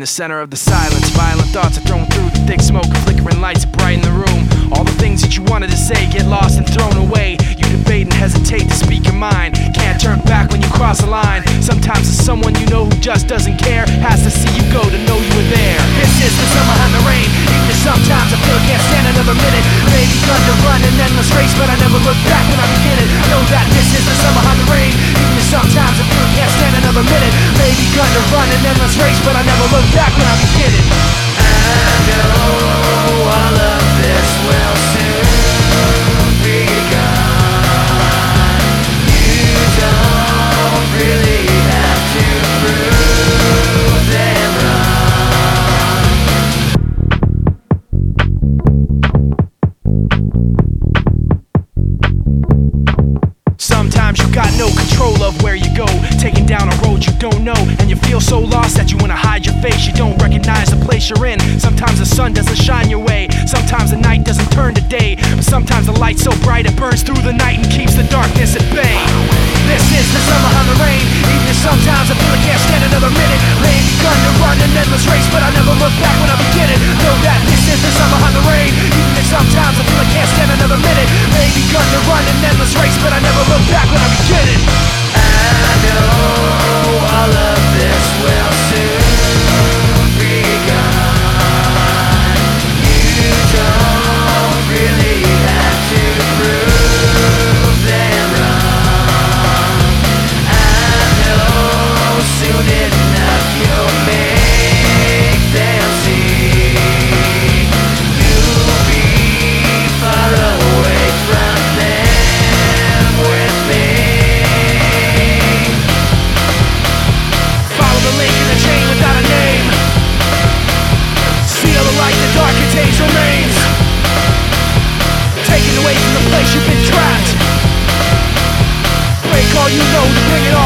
center of the silence. Violent thoughts are thrown through the thick smoke, flickering lights brighten the room. All the things that you wanted to say get lost and thrown away. You debate and hesitate to speak your mind. Can't turn back when you cross a line. Sometimes it's someone you know who just doesn't care, has to see you go to know you were there. This is the summer behind the rain. Even if sometimes I feel I can't stand another minute. Maybe gun to run an endless race, but I never look back when I begin it. Know that this is the summer behind the rain. Even if sometimes I feel I can't stand another minute. Maybe gun to run an endless race, but I never look back when I begin it. I know all of this will soon be gone. You don't really have to prove them wrong. Sometimes you got no control of where you go, taking down a road you don't know, and you feel so lost that you wanna hide your face. You don't recognize the place you're in. Sometimes the sun doesn't shine your way. Sometimes the night doesn't turn to day. But sometimes the light's so bright it burns through the night and keeps the darkness at bay. This is the summer behind the rain. Even if sometimes I feel I can't stand another minute. Maybe gun to run an endless race, but I never look back when I begin it. Know that this is the summer behind the rain. Even if sometimes I feel I can't stand another minute. Maybe gun to run an endless race, but I never look back when I begin it. I know all of this will soon be gone. You don't really have to prove them wrong. I know soon enough you'll make them see. You'll be far away from them with me. Follow the link in the chain without a name. Seal the light, the dark contains remains. Taken away from the place you've been trapped. Break all you know to bring it